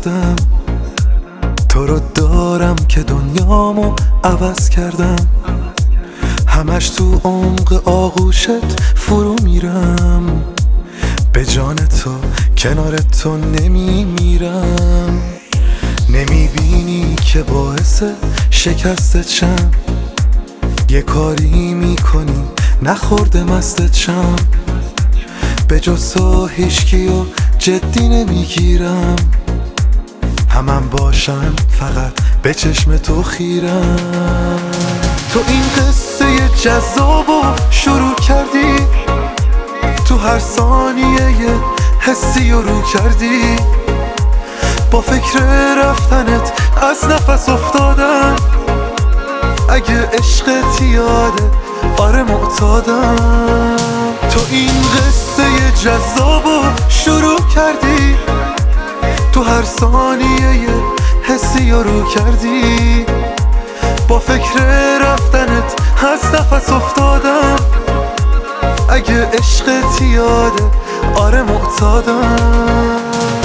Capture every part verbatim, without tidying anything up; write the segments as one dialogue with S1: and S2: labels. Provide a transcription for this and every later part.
S1: سردم، تو رو دارم که دنیامو عوض کردم. همش تو عمق آغوشت فرو میرم، به جان تو کنار تو نمی میرم. نمیبینی که باعث شکستت شم، یه کاری میکنی نخورده مستت شم. به جز تو هیچکیو جدی نمیگیرم، همم باشم فقط به چشم تو خیرم. تو این قصه جذابو شروع کردی، تو هر ثانیه یه حسی رو کردی. با فکر رفتنت از نفس افتادم، اگه عشقت یاده آره معتادم. تو این قصه جذابو شروع کردی، تو هر ثانیه یه حسی رو کردی. با فکر رفتنت از نفس افتادم، اگه عشقت یاده آره معتادم.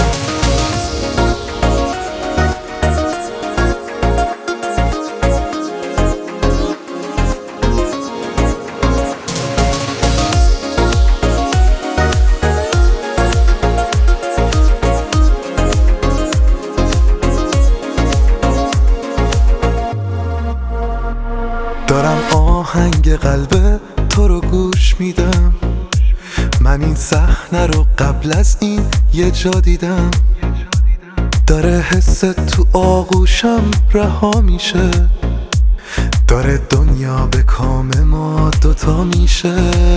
S1: دارم آهنگ قلب تو رو گوش میدم، من این صحنه رو قبل از این یه جا دیدم. داره حست تو آغوشم رها میشه، داره دنیا به کام ما دوتا میشه.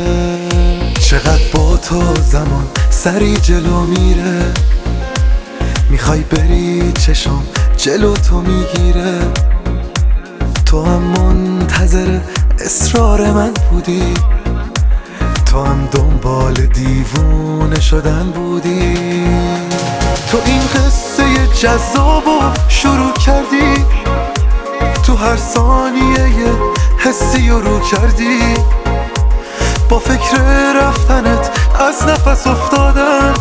S1: چقدر با تو زمان سری جلو میره، میخوای بری چشم جلو تو میگیره. تو هم منتظر اصرار من بودی، تو هم دنبال دیوونه شدن بودی. تو این قصه جذابو شروع کردی، تو هر ثانیه یه حسی رو کردی. با فکر رفتنت از نفس افتادم،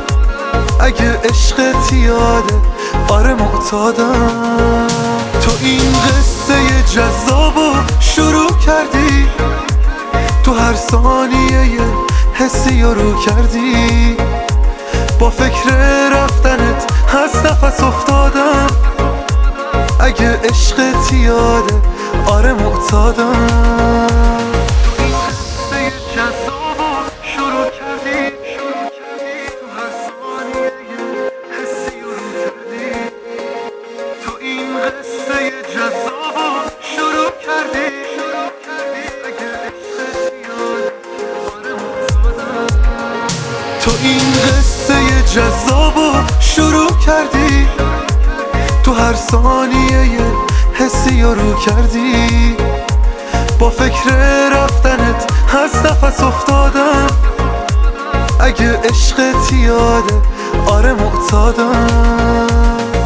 S1: اگه عشقت یاده آره معتادم. تو این قصه جذابو شروع کردی، تو هر ثانیه یه حسی رو کردی. با فکر رفتنت از نفس افتادم، اگه عشقت یاده آره معتادم. تو این قصه جذابو شروع کردی، تو هر ثانیه یه حسی رو کردی. تو این قصه جذابو شروع کردی، اگه عشقت یاده آره معتادم. تو این قصه جذابو شروع کردی، تو هر ثانیه یه حسی رو کردی. با فکر رفتنت از نفس افتادم، اگه عشقت یاده آره معتادم.